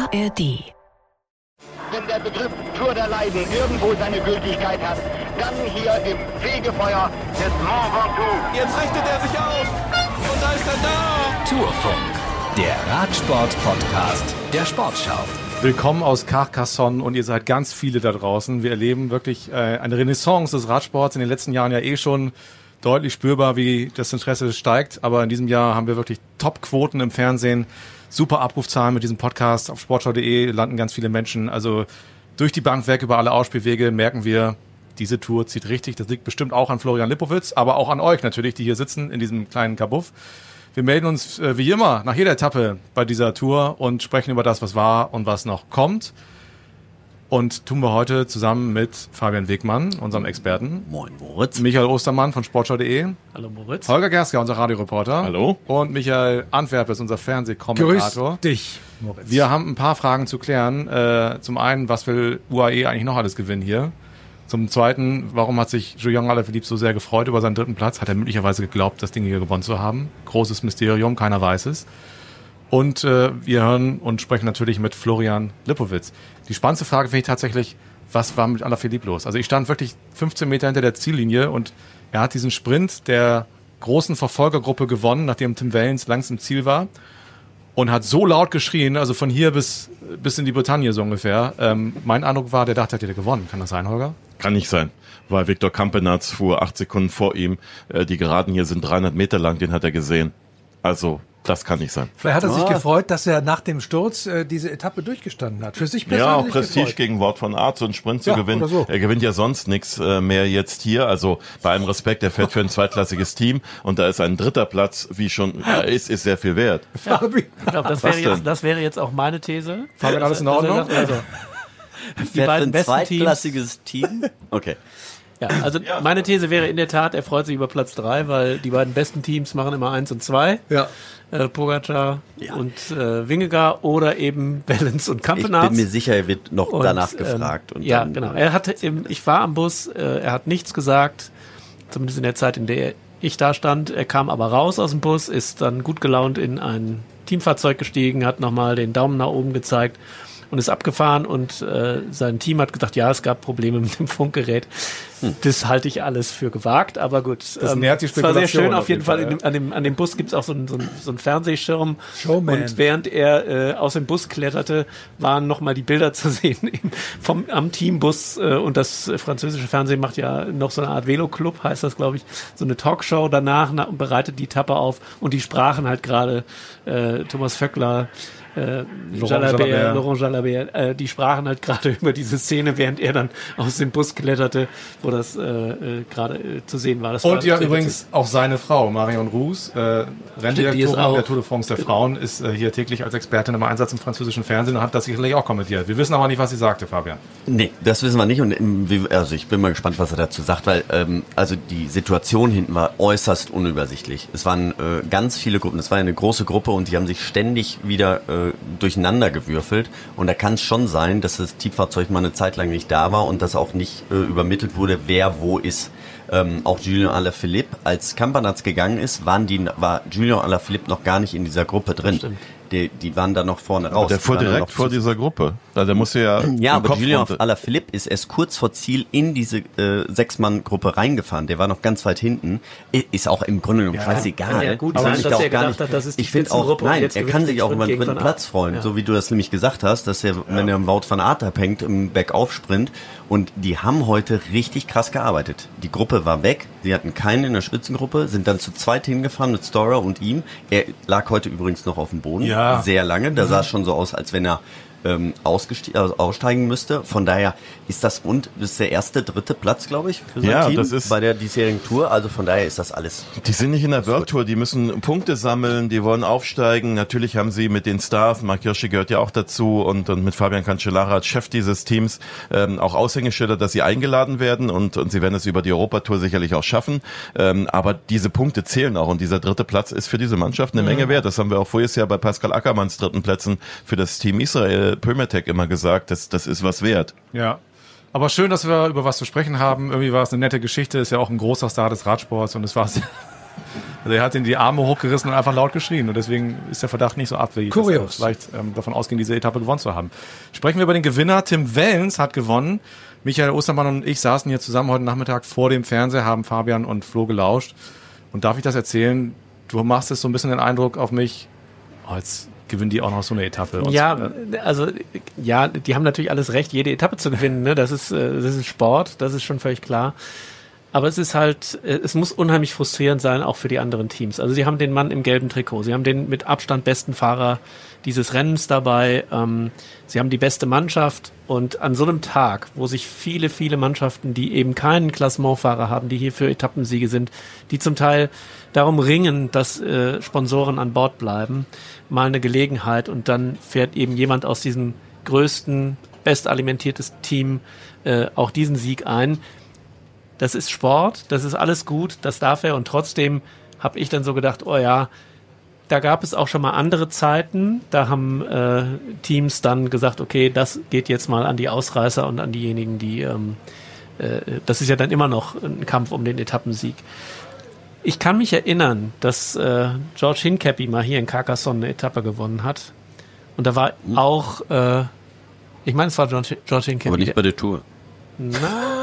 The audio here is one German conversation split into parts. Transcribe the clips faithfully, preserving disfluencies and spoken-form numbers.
A R D. Wenn der Begriff Tour der Leiden irgendwo seine Gültigkeit hat, dann hier im Fegefeuer des Mont Ventoux. Jetzt richtet er sich auf und da ist er da. Tourfunk, der Radsport-Podcast der Sportschau. Willkommen aus Carcassonne und ihr seid ganz viele da draußen. Wir erleben wirklich äh, eine Renaissance des Radsports. In den letzten Jahren ja eh schon deutlich spürbar, wie das Interesse steigt. Aber in diesem Jahr haben wir wirklich Top-Quoten im Fernsehen. Super Abrufzahlen mit diesem Podcast. Auf sportschau punkt de landen ganz viele Menschen. Also durch die Bank weg, über alle Ausspielwege merken wir, diese Tour zieht richtig. Das liegt bestimmt auch an Florian Lipowitz, aber auch an euch natürlich, die hier sitzen in diesem kleinen Kabuff. Wir melden uns äh, wie immer nach jeder Etappe bei dieser Tour und sprechen über das, was war und was noch kommt. Und tun wir heute zusammen mit Fabian Wegmann, unserem Experten. Moin Moritz. Michael Ostermann von sportschau punkt de. Hallo Moritz. Holger Gersker, unser Radioreporter. Hallo. Und Michael Antwerpes, unser Fernsehkommentator. Grüß dich, Moritz. Wir haben ein paar Fragen zu klären. Äh, zum einen, was will U A E eigentlich noch alles gewinnen hier? Zum Zweiten, warum hat sich Julien Alaphilippe so sehr gefreut über seinen dritten Platz? Hat er möglicherweise geglaubt, das Ding hier gewonnen zu haben? Großes Mysterium, keiner weiß es. Und äh, wir hören und sprechen natürlich mit Florian Lipowitz. Die spannendste Frage finde ich tatsächlich, was war mit Alaphilippe los? Also ich stand wirklich fünfzehn Meter hinter der Ziellinie und er hat diesen Sprint der großen Verfolgergruppe gewonnen, nachdem Tim Wellens längst im Ziel war. Und hat so laut geschrien, also von hier bis, bis in die Bretagne so ungefähr. Ähm, mein Eindruck war, der dachte, er hätte gewonnen. Kann das sein, Holger? Kann nicht sein, weil Victor Campenaerts fuhr acht Sekunden vor ihm. Äh, die Geraden hier sind dreihundert Meter lang, den hat er gesehen. Also, das kann nicht sein. Vielleicht hat er sich Ah. gefreut, dass er nach dem Sturz äh, diese Etappe durchgestanden hat. Für sich persönlich Ja, auch Prestige gefreut. gegen Wout van Aert, so einen Sprint zu Ja, gewinnen. oder so. Er gewinnt ja sonst nichts äh, mehr jetzt hier. Also bei allem Respekt, er fährt für ein zweitklassiges Team und da ist ein dritter Platz, wie schon ja, ist, ist sehr viel wert. Fabi. Ich glaube, das, Was wäre jetzt- denn? das wäre jetzt auch meine These. Fabian, alles in Ordnung? Also, also, die Wer beiden für ein besten Teams. zweitklassiges Team? Okay. Ja, also meine These wäre in der Tat, er freut sich über Platz drei, weil die beiden besten Teams machen immer eins und zwei. Ja. Äh, Pogacar Ja. und äh, Vingegaard oder eben Wellens und Ich Campenaerts. bin mir sicher, er wird noch Und, danach ähm, gefragt. Und ja, dann, genau. Er hat, im- ich war am Bus, äh, er hat nichts gesagt, zumindest in der Zeit, in der ich da stand. Er kam aber raus aus dem Bus, ist dann gut gelaunt in ein Teamfahrzeug gestiegen, hat nochmal den Daumen nach oben gezeigt und ist abgefahren und äh, sein Team hat gesagt, ja, es gab Probleme mit dem Funkgerät. Hm. Das halte ich alles für gewagt, aber gut. Das nährt die es war sehr Spekulation schön, auf auf jeden jeden Fall. Fall, In dem, an, dem, an dem Bus gibt es auch so einen, so einen, so einen Fernsehschirm. Showman. Und während er äh, aus dem Bus kletterte, waren nochmal die Bilder zu sehen vom, am Teambus. Äh, und das französische Fernsehen macht ja noch so eine Art Velo-Club, heißt das, glaube ich, so eine Talkshow danach na, und bereitet die Etappe auf. Und die sprachen halt gerade äh, Thomas Vöckler, äh, Laurent Jalabert, Jalabert. Laurent Jalabert, äh, die sprachen halt gerade über diese Szene, während er dann aus dem Bus kletterte, wo das äh, äh, gerade äh, zu sehen war. Das war Und ja, sehr übrigens auch seine Frau, Marion Roux, äh, Renndirektorin auch- der Tour de France der Frauen, ist äh, hier täglich als Expertin im Einsatz im französischen Fernsehen und hat das sicherlich auch kommentiert. Wir wissen aber nicht, was sie sagte, Fabian. nee, das wissen wir nicht. Und ähm, wie- also ich bin mal gespannt, was er dazu sagt, weil ähm, also die Situation hinten war äußerst unübersichtlich. Es waren äh, ganz viele Gruppen. Es war eine große Gruppe und die haben sich ständig wieder äh, durcheinander gewürfelt. Und da kann es schon sein, dass das Teamfahrzeug mal eine Zeit lang nicht da war und dass auch nicht äh, übermittelt wurde, wer wo ist. Ähm, auch Julien Alaphilippe, als Campenaerts gegangen ist, waren die, war Julien Alaphilippe noch gar nicht in dieser Gruppe drin. Die, die waren da noch vorne raus. Der fuhr Die waren da direkt noch vor zu- dieser Gruppe. Da, der musste ja Ja, den aber Kopf Julien runter- Alaphilippe ist erst kurz vor Ziel in diese äh, Sechs-Mann-Gruppe reingefahren. Der war noch ganz weit hinten. I- Ist auch im Grunde genommen scheißegal. kann ja gut Das sein, will ich dass da auch er gar gedacht nicht- hat, das ist die Ich finde auch, Spitzengruppe und nein, jetzt er gewinnt kann er sich den auch über Sprint einen gegen dritten Van Platz Aert. freuen. Ja. So wie du das nämlich gesagt hast, dass er, wenn er am Wout van Aert abhängt im Bergaufsprint. Und die haben heute richtig krass gearbeitet. Die Gruppe war weg. Sie hatten keinen in der Spitzengruppe, sind dann zu zweit hingefahren mit Storer und ihm. Er lag heute übrigens noch auf dem Boden. Ja. Sehr lange. Da sah es schon so aus, als wenn er ähm, ausgesti- also aussteigen müsste. Von daher ist das und das ist der erste, dritte Platz, glaube ich, für sein Ja, Team das ist- bei der diesjährigen Tour. Also von daher ist das alles. Die sind nicht in der World Tour, die müssen Punkte sammeln, die wollen aufsteigen. Natürlich haben sie mit den Stars, Marc Hirschi gehört ja auch dazu und, und mit Fabian Cancellara als Chef dieses Teams ähm, auch Aushängeschilder, dass sie eingeladen werden und, und sie werden es über die Europatour sicherlich auch schaffen. Ähm, aber diese Punkte zählen auch und dieser dritte Platz ist für diese Mannschaft eine Menge wert. Das haben wir auch voriges Jahr bei Pascal Ackermanns dritten Plätzen für das Team Israel Primatech immer gesagt. Das, das ist was wert. Ja. Aber schön, dass wir über was zu sprechen haben. Irgendwie war es eine nette Geschichte, ist ja auch ein großer Star des Radsports und es war Also er hat in die Arme hochgerissen und einfach laut geschrien und deswegen ist der Verdacht nicht so abwegig, Kurios. dass er vielleicht ähm, davon ausgehen, diese Etappe gewonnen zu haben. Sprechen wir über den Gewinner. Tim Wellens hat gewonnen. Michael Ostermann und ich saßen hier zusammen heute Nachmittag vor dem Fernseher, haben Fabian und Flo gelauscht. Und darf ich das erzählen? Du machst es so ein bisschen den Eindruck auf mich, oh, jetzt gewinnen die auch noch so eine Etappe. Und ja, also ja, die haben natürlich alles recht, jede Etappe zu gewinnen. Ne? Das ist, das ist Sport, das ist schon völlig klar. Aber es ist halt, es muss unheimlich frustrierend sein, auch für die anderen Teams. Also sie haben den Mann im gelben Trikot, sie haben den mit Abstand besten Fahrer dieses Rennens dabei, ähm, sie haben die beste Mannschaft und an so einem Tag, wo sich viele, viele Mannschaften, die eben keinen Klassementfahrer haben, die hier für Etappensiege sind, die zum Teil darum ringen, dass äh, Sponsoren an Bord bleiben, mal eine Gelegenheit und dann fährt eben jemand aus diesem größten, bestalimentiertes Team äh, auch diesen Sieg ein. Das ist Sport, das ist alles gut, das darf er und trotzdem habe ich dann so gedacht, oh ja, da gab es auch schon mal andere Zeiten, da haben äh, Teams dann gesagt, okay, das geht jetzt mal an die Ausreißer und an diejenigen, die, ähm, äh, das ist ja dann immer noch ein Kampf um den Etappensieg. Ich kann mich erinnern, dass äh, George Hincapie mal hier in Carcassonne eine Etappe gewonnen hat und da war hm. auch, äh, ich meine, es war George, George Hincapie. Aber nicht bei der Tour. Na,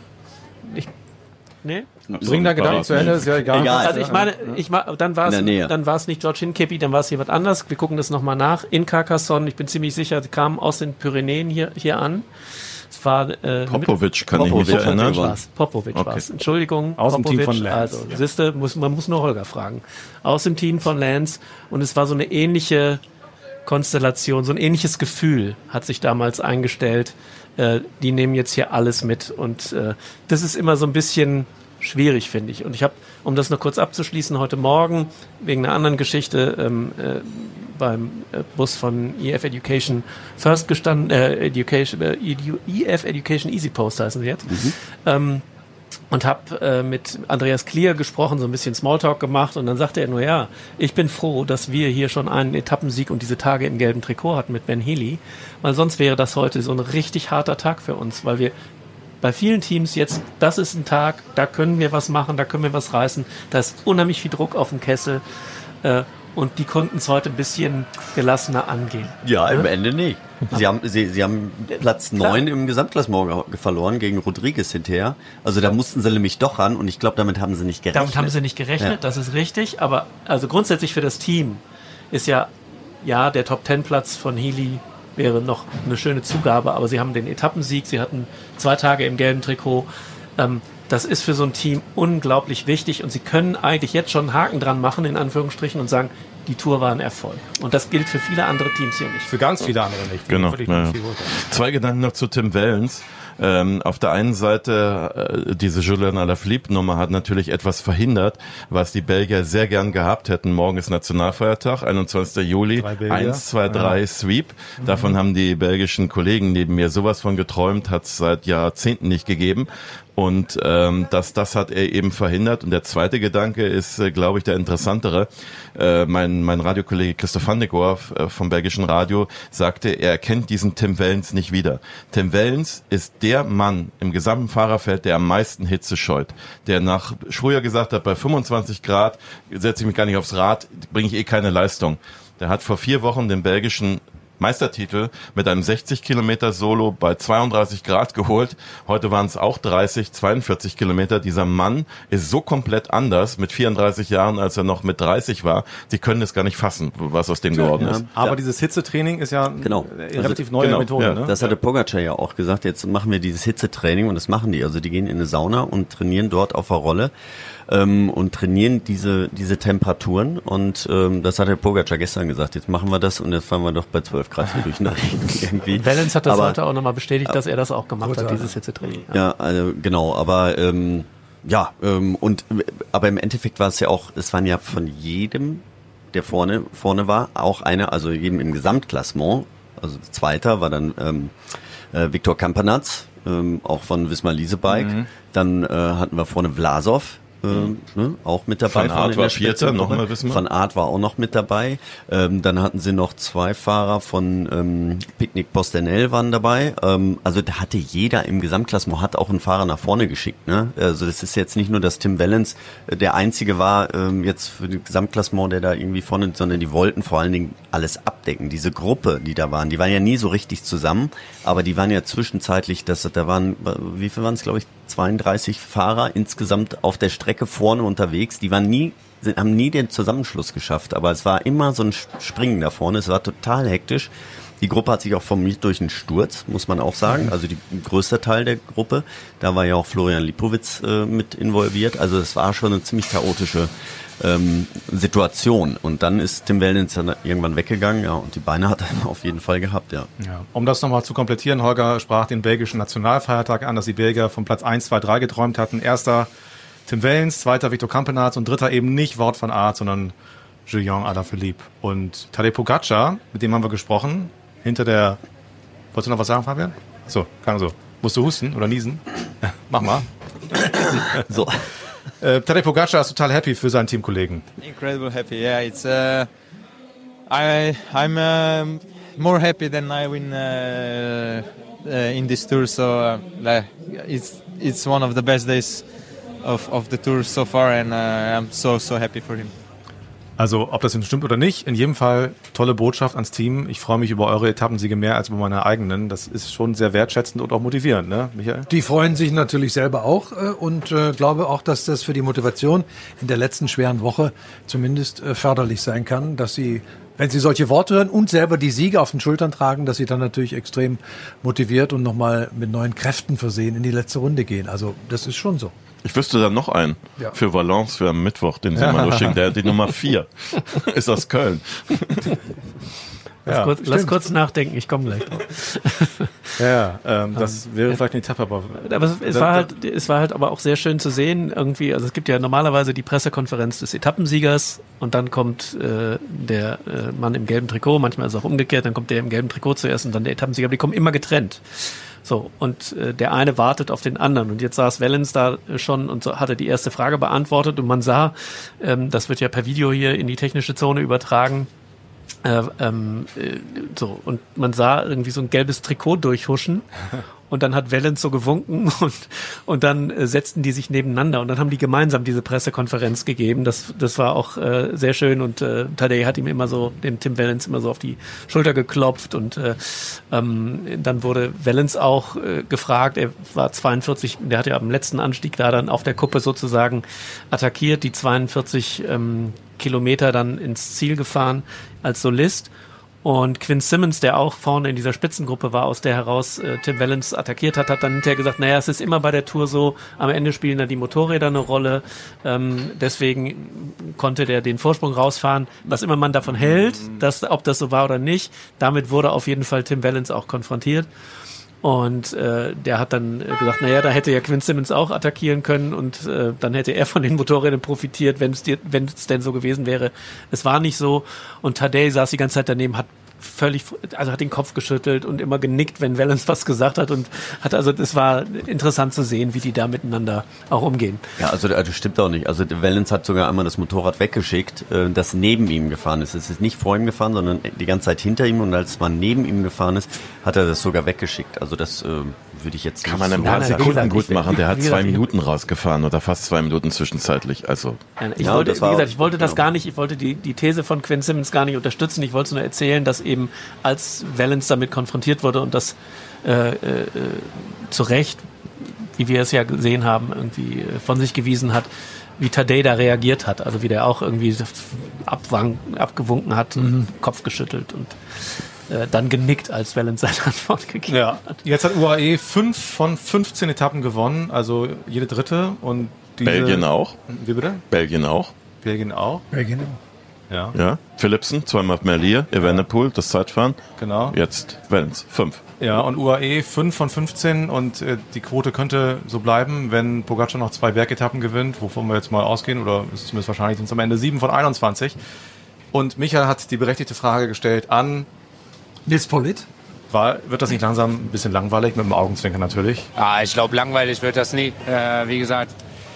ich, nee. Bring da Gedanken zu Ende, ist ja egal. Egal. Also ich meine, ich ma, dann war es dann war es nicht George Hincapie, dann war es jemand anders. Wir gucken das nochmal nach. In Carcassonne, ich bin ziemlich sicher, sie kamen aus den Pyrenäen hier, hier an. Es war äh, Popovic, kann Popovic, ich mich erinnern. War's. Popovic Okay. war es. Entschuldigung. Aus dem Popovic, Team von Lance. Also, siehste, muss, man muss nur Holger fragen. Aus dem Team von Lance. Und es war so eine ähnliche Konstellation, so ein ähnliches Gefühl hat sich damals eingestellt. Äh, die nehmen jetzt hier alles mit. Und äh, das ist immer so ein bisschen schwierig, finde ich. Und ich habe, um das noch kurz abzuschließen, heute Morgen wegen einer anderen Geschichte ähm, äh, beim äh, Bus von E F Education First gestanden, äh, Education, äh, E F Education Easy Post heißen sie jetzt. Mhm. Ähm, und habe äh, mit Andreas Klier gesprochen, so ein bisschen Smalltalk gemacht und dann sagte er nur, ja, ich bin froh, dass wir hier schon einen Etappensieg und diese Tage im gelben Trikot hatten mit Ben Healy, weil sonst wäre das heute so ein richtig harter Tag für uns, weil wir bei vielen Teams jetzt, das ist ein Tag, da können wir was machen, da können wir was reißen, da ist unheimlich viel Druck auf dem Kessel äh, und die konnten es heute ein bisschen gelassener angehen. Ja, im Ende nicht. Sie haben, sie, sie haben Platz neun im Gesamtklassement verloren gegen Rodriguez hinterher. Also da mussten sie nämlich doch ran und ich glaube, damit haben sie nicht gerechnet. Damit haben sie nicht gerechnet, Ja. das ist richtig, aber also grundsätzlich für das Team ist ja, ja, der Top-Ten-Platz von Healy wäre noch eine schöne Zugabe, aber sie haben den Etappensieg, sie hatten zwei Tage im gelben Trikot. Ähm, das ist für so ein Team unglaublich wichtig und sie können eigentlich jetzt schon einen Haken dran machen, in Anführungsstrichen, und sagen, die Tour war ein Erfolg. Und das gilt für viele andere Teams hier nicht. Für ganz viele andere nicht. Die Genau. wirklich Ja. nicht viel runter. Zwei Gedanken noch zu Tim Wellens. Ähm, auf der einen Seite, äh, diese Julien Alaphilippe-Nummer hat natürlich etwas verhindert, was die Belgier sehr gern gehabt hätten. Morgen ist Nationalfeiertag, einundzwanzigster Juli, Drei Belgier. eins, zwei, drei, Ja. Sweep. Davon haben die belgischen Kollegen neben mir sowas von geträumt, hat es seit Jahrzehnten nicht gegeben. Und ähm, das, das hat er eben verhindert. Und der zweite Gedanke ist, äh, glaube ich, der interessantere. Äh, mein, mein Radiokollege Christoph van de Goor äh, vom belgischen Radio sagte, er erkennt diesen Tim Wellens nicht wieder. Tim Wellens ist der Mann im gesamten Fahrerfeld, der am meisten Hitze scheut. Der nach früher gesagt hat, bei fünfundzwanzig Grad setze ich mich gar nicht aufs Rad, bringe ich eh keine Leistung. Der hat vor vier Wochen den belgischen Meistertitel mit einem sechzig Kilometer Solo bei zweiunddreißig Grad geholt. Heute waren es auch dreißig, zweiundvierzig Kilometer. Dieser Mann ist so komplett anders mit vierunddreißig Jahren, als er noch mit dreißig war. Sie können es gar nicht fassen, was aus dem geworden ja. ist. Aber Ja. dieses Hitzetraining ist ja Genau. eine relativ Also, neue genau, Methode. ja. Ne? Das hatte Pogacar ja auch gesagt, jetzt machen wir dieses Hitzetraining und das machen die. Also die gehen in eine Sauna und trainieren dort auf der Rolle ähm, und trainieren diese diese Temperaturen und ähm, das hat der Pogacar gestern gesagt, jetzt machen wir das und jetzt fahren wir doch bei zwölf Grad hier durch den Regen irgendwie. Wellens hat das aber, heute auch nochmal bestätigt, dass er das auch gemacht Total. hat, dieses Hitzetraining. Ja, also genau, aber ähm, ja, ähm, und aber im Endeffekt war es ja auch, es waren ja von jedem, der vorne vorne war, auch einer, also jedem im Gesamtklassement, also Zweiter war dann ähm, äh, Viktor Kampenaerts, ähm, auch von Wismar Leasebike. Mhm. Dann äh, hatten wir vorne Vlasov, ähm, ne, auch mit dabei. Van Aert in war der Vierter, nochmal wissen wir. Van Aert war auch noch mit dabei. Ähm, dann hatten sie noch zwei Fahrer von ähm, Picnic Postenel waren dabei. Ähm, also da hatte jeder im Gesamtklassement, hat auch einen Fahrer nach vorne geschickt. Ne? Also das ist jetzt nicht nur, dass Tim Wellens äh, der Einzige war ähm, jetzt für das Gesamtklassement, der da irgendwie vorne, sondern die wollten vor allen Dingen alles abdecken. Diese Gruppe, die da waren, die waren ja nie so richtig zusammen, aber die waren ja zwischenzeitlich, das, da waren, wie viel waren es, glaube ich, zweiunddreißig Fahrer insgesamt auf der Strecke vorne unterwegs. Die waren nie, sind, haben nie den Zusammenschluss geschafft, aber es war immer so ein Springen da vorne. Es war total hektisch. Die Gruppe hat sich auch formiert durch einen Sturz, muss man auch sagen. Also die größte Teil der Gruppe. Da war ja auch Florian Lipowitz äh, mit involviert. Also es war schon eine ziemlich chaotische ähm, Situation. Und dann ist Tim Wellens dann irgendwann weggegangen. Ja, und die Beine hat er auf jeden Fall gehabt, ja. Ja. Um das nochmal zu komplettieren, Holger sprach den belgischen Nationalfeiertag an, dass die Belgier von Platz eins, zwei, drei geträumt hatten. Erster Tim Wellens, zweiter Victor Campenaerts und dritter eben nicht Wout van Aert, sondern Julian Alaphilippe. Und Tadej Pogacar, mit dem haben wir gesprochen, hinter der... Wolltest du noch was sagen, Fabian? So, kann so. Musst du husten oder niesen? Mach mal. So. Äh, Tadej Pogacar ist total happy für seinen Teamkollegen. Incredible happy, yeah. It's uh, I I'm um, more happy than I win uh, uh, in this tour. So uh, like, it's it's one of the best days of of the tour so far, and uh, I'm so so happy for him. Also, ob das denn stimmt oder nicht, in jedem Fall tolle Botschaft ans Team. Ich freue mich über eure Etappensiege mehr als über meine eigenen. Das ist schon sehr wertschätzend und auch motivierend, ne, Michael? Die freuen sich natürlich selber auch äh, und äh, glaube auch, dass das für die Motivation in der letzten schweren Woche zumindest äh, förderlich sein kann, dass sie, wenn sie solche Worte hören und selber die Siege auf den Schultern tragen, dass sie dann natürlich extrem motiviert und nochmal mit neuen Kräften versehen in die letzte Runde gehen. Also das ist schon so. Ich wüsste dann noch einen Ja. für Valence für am Mittwoch, den sie mal losschicken. Der hat die Nummer vier. Ist aus Köln. Lass, Ja, kurz, lass kurz nachdenken, ich komme gleich drauf. Ja, ähm, das wäre vielleicht eine Etappe, aber... Aber es, es, war halt, es war halt aber auch sehr schön zu sehen, irgendwie, also es gibt ja normalerweise die Pressekonferenz des Etappensiegers und dann kommt äh, der äh, Mann im gelben Trikot, manchmal ist es auch umgekehrt, dann kommt der im gelben Trikot zuerst und dann der Etappensieger, aber die kommen immer getrennt. So, und äh, der eine wartet auf den anderen. Und jetzt saß Wellens da schon und so hatte die erste Frage beantwortet und man sah, ähm, das wird ja per Video hier in die technische Zone übertragen, äh, ähm, äh, so, und man sah irgendwie so ein gelbes Trikot durchhuschen. Und dann hat Wellens so gewunken und, und dann äh, setzten die sich nebeneinander und dann haben die gemeinsam diese Pressekonferenz gegeben. Das, das war auch äh, sehr schön und äh, Tadej hat ihm immer so, dem Tim Wellens immer so auf die Schulter geklopft und äh, ähm, dann wurde Wellens auch äh, gefragt, er war zweiundvierzig, der hat ja am letzten Anstieg da dann auf der Kuppe sozusagen attackiert, die zweiundvierzig ähm, Kilometer dann ins Ziel gefahren als Solist. Und Quinn Simmons, der auch vorne in dieser Spitzengruppe war, aus der heraus äh, Tim Wellens attackiert hat, hat dann hinterher gesagt, naja, es ist immer bei der Tour so, am Ende spielen da die Motorräder eine Rolle, ähm, deswegen konnte der den Vorsprung rausfahren. Was immer man davon hält, dass, ob das so war oder nicht, damit wurde auf jeden Fall Tim Wellens auch konfrontiert. Und äh, der hat dann äh, gesagt, naja, da hätte ja Quinn Simmons auch attackieren können und äh, dann hätte er von den Motorrädern profitiert, wenn es wenn es denn so gewesen wäre. Es war nicht so und Tadej saß die ganze Zeit daneben, hat völlig, also hat den Kopf geschüttelt und immer genickt, wenn Wellens was gesagt hat und hat, also das war interessant zu sehen, wie die da miteinander auch umgehen. Ja, also das stimmt auch nicht. Also Wellens hat sogar einmal das Motorrad weggeschickt, das neben ihm gefahren ist. Es ist nicht vor ihm gefahren, sondern die ganze Zeit hinter ihm und als man neben ihm gefahren ist, hat er das sogar weggeschickt. Also das äh, würde ich jetzt Kann nicht man ein so paar Nein, nein, wie Sekunden gesagt, gut ich- machen. Der hat wie gesagt, zwei ich- Minuten rausgefahren oder fast zwei Minuten zwischenzeitlich. Also Nein, Ich Ja, wollte, das wie war gesagt, auch- ich wollte das genau. gar nicht, ich wollte die, die These von Quinn Simmons gar nicht unterstützen. Ich wollte nur erzählen, dass eben als Wellens damit konfrontiert wurde und das äh, äh, zu Recht, wie wir es ja gesehen haben, irgendwie äh, von sich gewiesen hat, wie Tadej da reagiert hat. Also wie der auch irgendwie abwang, abgewunken hat, und Kopf geschüttelt und äh, dann genickt, als Wellens seine Antwort gegeben Ja, hat. jetzt hat U A E fünf von fünfzehn Etappen gewonnen, also jede dritte. Und diese, Belgien auch. Wie bitte? Belgien auch. Belgien auch. Ja, genau. Ja, Ja. Philipsen, zweimal Merlier, Evenepoel, das Zeitfahren. genau. Jetzt Wellens, fünf. Ja, und U A E fünf von fünfzehn und äh, die Quote könnte so bleiben, wenn Pogacar noch zwei Bergetappen gewinnt, wovon wir jetzt mal ausgehen, oder ist zumindest wahrscheinlich sind es am Ende sieben von einundzwanzig. Und Michael hat die berechtigte Frage gestellt an, Nils Pollitt. war, wird das nicht langsam ein bisschen langweilig, mit dem Augenzwinkern natürlich? Ah, ich glaube, langweilig wird das nie. Äh, wie gesagt,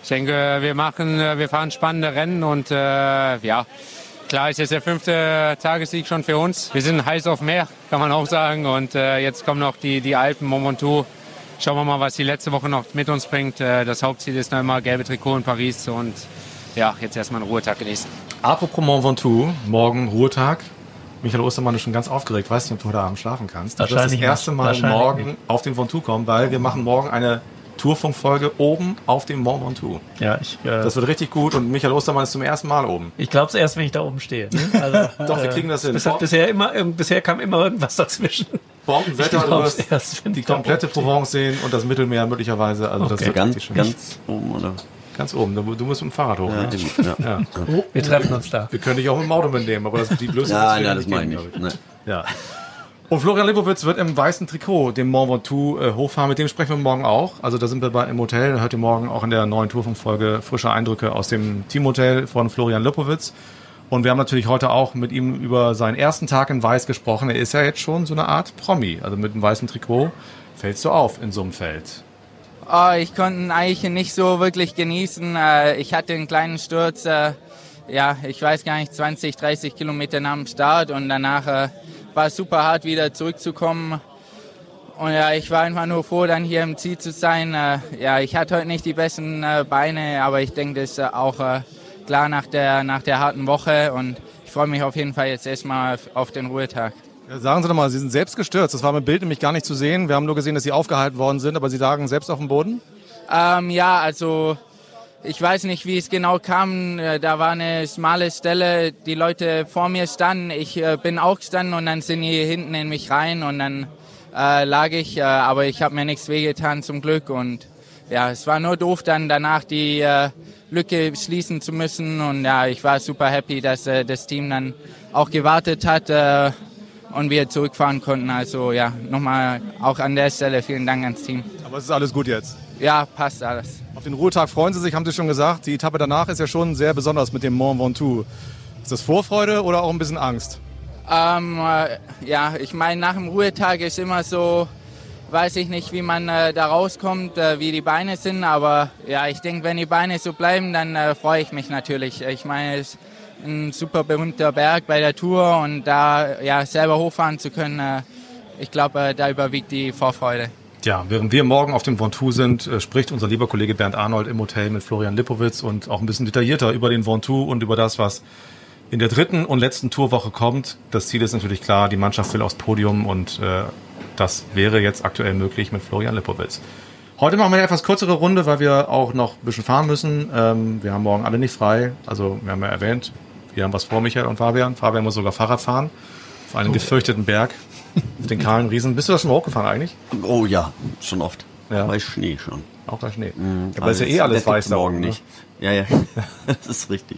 Ich denke, wir machen, wir fahren spannende Rennen und äh, ja, klar ist jetzt der fünfte Tagessieg schon für uns. Wir sind heiß auf mehr, kann man auch sagen. Und äh, jetzt kommen noch die, die Alpen, Mont Ventoux. Schauen wir mal, was die letzte Woche noch mit uns bringt. Äh, das Hauptziel ist noch immer gelbe Trikot in Paris und ja, jetzt erstmal einen Ruhetag genießen. Apropos Mont Ventoux, morgen Ruhetag. Michael Ostermann ist schon ganz aufgeregt. Weiß nicht, ob du heute Abend schlafen kannst. Du wirst das erste Mal morgen nicht. auf den Ventoux kommen, weil wir machen morgen eine Tourfunkfolge oben auf dem Mont Ventoux. Ja, ich, äh, das wird richtig gut und Michael Ostermann ist zum ersten Mal oben. Ich glaube es erst, wenn ich da oben stehe. Also, Doch, wir kriegen das hin. Bisher, bisher, immer, äh, bisher kam immer irgendwas dazwischen. Bombenwetter, du wirst erst, die komplette Provence sehen und das Mittelmeer möglicherweise. Also okay. das wird ganz, ganz oben, oder? Ganz oben. Du, du musst mit dem Fahrrad hoch. Ja, ne? ja. Ja. Wir treffen uns da. Wir können dich auch mit dem Auto mitnehmen, aber das, die Lösung ja, ist ja, das meine ich nicht. Nee. Ja. Und Florian Lipowitz wird im weißen Trikot dem Mont Ventoux äh, hochfahren. Mit dem sprechen wir morgen auch. Also da sind wir bei, im Hotel. Da hört ihr morgen auch in der neuen Tourfunkfolge frische Eindrücke aus dem Teamhotel von Florian Lipowitz. Und wir haben natürlich heute auch mit ihm über seinen ersten Tag in Weiß gesprochen. Er ist ja jetzt schon so eine Art Promi. Also mit dem weißen Trikot fällst du auf in so einem Feld. Oh, ich konnte ihn eigentlich nicht so wirklich genießen. Ich hatte einen kleinen Sturz, ja, ich weiß gar nicht, zwanzig, dreißig Kilometer nach dem Start und danach war es super hart, wieder zurückzukommen. Und ja, ich war einfach nur froh, dann hier im Ziel zu sein. Ja, ich hatte heute nicht die besten Beine, aber ich denke, das ist auch klar nach der, nach der harten Woche und ich freue mich auf jeden Fall jetzt erstmal auf den Ruhetag. Ja, sagen Sie doch mal, Sie sind selbst gestürzt. Das war im Bild nämlich gar nicht zu sehen. Wir haben nur gesehen, dass Sie aufgehalten worden sind, aber Sie lagen selbst auf dem Boden? Ähm, ja, also ich weiß nicht, wie es genau kam. Da war eine schmale Stelle, die Leute vor mir standen. Ich äh, bin auch gestanden und dann sind die hinten in mich rein und dann äh, lag ich. Äh, aber ich habe mir nichts wehgetan zum Glück und ja, es war nur doof, dann danach die äh, Lücke schließen zu müssen. Und ja, ich war super happy, dass äh, das Team dann auch gewartet hat. Äh, und wir zurückfahren konnten. Also ja, nochmal auch an der Stelle vielen Dank ans Team. Aber es ist alles gut jetzt? Ja, passt alles. Auf den Ruhetag freuen Sie sich, haben Sie schon gesagt. Die Etappe danach ist ja schon sehr besonders mit dem Mont Ventoux. Ist das Vorfreude oder auch ein bisschen Angst? Ähm, äh, ja, ich meine, nach dem Ruhetag ist immer so, weiß ich nicht, wie man äh, da rauskommt, äh, wie die Beine sind. Aber ja, ich denke, wenn die Beine so bleiben, dann äh, freue ich mich natürlich. Ich meine, es ein super berühmter Berg bei der Tour und da ja, selber hochfahren zu können, äh, ich glaube, äh, da überwiegt die Vorfreude. Ja, während wir morgen auf dem Ventoux sind, äh, spricht unser lieber Kollege Bernd Arnold im Hotel mit Florian Lipowitz und auch ein bisschen detaillierter über den Ventoux und über das, was in der dritten und letzten Tourwoche kommt. Das Ziel ist natürlich klar, die Mannschaft will aufs Podium und äh, das wäre jetzt aktuell möglich mit Florian Lipowitz. Heute machen wir eine etwas kürzere Runde, weil wir auch noch ein bisschen fahren müssen. Ähm, wir haben morgen alle nicht frei. Also wir haben ja erwähnt, wir haben was vor, Michael und Fabian. Fabian muss sogar Fahrrad fahren. Auf einen gefürchteten Berg. Auf den kahlen Riesen. Bist du da schon mal hochgefahren eigentlich? Oh ja, schon oft. Ja. Bei Schnee schon. Auch bei Schnee. Mhm, aber ist ja eh alles weiß da morgen oben, nicht. Ne? Ja, ja. Das ist richtig.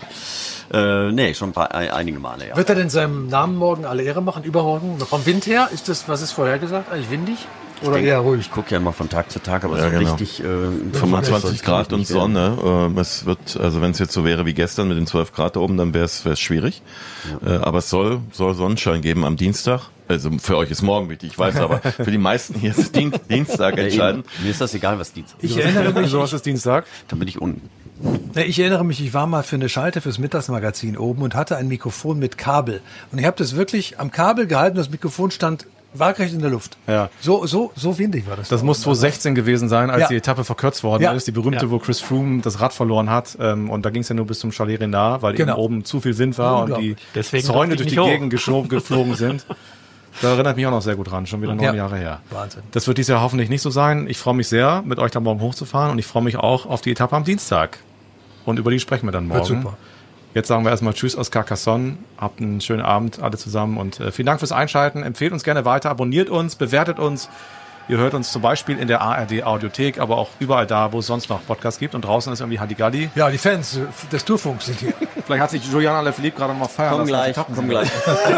Äh, nee, schon ein paar, einige Male, ja. Wird er denn seinem Namen morgen alle Ehre machen? Übermorgen? Vom Wind her? Ist das, was ist vorhergesagt? Eigentlich windig? Oder eher ruhig? Ich gucke ja immer von Tag zu Tag, aber ja, so genau. richtig äh, fünfundzwanzig Grad und Sonne. Äh, es wird, also wenn es jetzt so wäre wie gestern mit den zwölf Grad da oben, dann wäre es schwierig. Ja. Äh, aber es soll, soll Sonnenschein geben am Dienstag. Also für euch ist morgen wichtig, ich weiß, aber für die meisten hier ist Dien Dienstag entscheidend. Ja, mir ist das egal, was Dienstag ist. Ich erinnere mich. So was ist Dienstag? Dann bin ich unten. Ich erinnere mich, ich war mal für eine Schalte fürs Mittagsmagazin oben und hatte ein Mikrofon mit Kabel. Und ich habe das wirklich am Kabel gehalten, das Mikrofon stand waagrecht in der Luft. Ja. So, so, so windig war das. Das muss zwanzig sechzehn gewesen sein, als ja. die Etappe verkürzt worden ja. ist. Die berühmte, ja. wo Chris Froome das Rad verloren hat. Und da ging es ja nur bis zum Chalet Renard, weil genau. eben oben zu viel Wind war und die Deswegen Zäune durch die hoch. Gegend geflogen sind. Da erinnert mich auch noch sehr gut dran, schon wieder neun ja. Jahre her. Wahnsinn. Das wird dieses Jahr hoffentlich nicht so sein. Ich freue mich sehr, mit euch da morgen hochzufahren und ich freue mich auch auf die Etappe am Dienstag. Und über die sprechen wir dann morgen. Wird super. Jetzt sagen wir erstmal Tschüss aus Carcassonne. Habt einen schönen Abend alle zusammen und äh, vielen Dank fürs Einschalten. Empfehlt uns gerne weiter, abonniert uns, bewertet uns. Ihr hört uns zum Beispiel in der A R D Audiothek, aber auch überall da, wo es sonst noch Podcasts gibt. Und draußen ist irgendwie Halligalli. Ja, die Fans des Tourfunks sind hier. Vielleicht hat sich Julian Alaphilippe gerade mal feiern komm lassen. Gleich, komm gleich,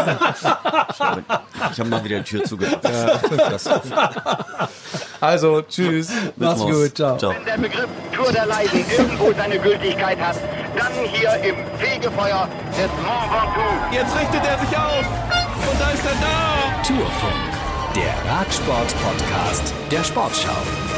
Ich habe mal wieder die Tür zugemacht. Ja. Also, tschüss. Mach's gut, ciao. ciao. Wenn der Begriff Tour der Leiden irgendwo seine Gültigkeit hat, dann hier im Fegefeuer des Mont Ventoux. Jetzt richtet er sich auf und da ist er da. Tourfunk, der Radsport-Podcast der Sportschau.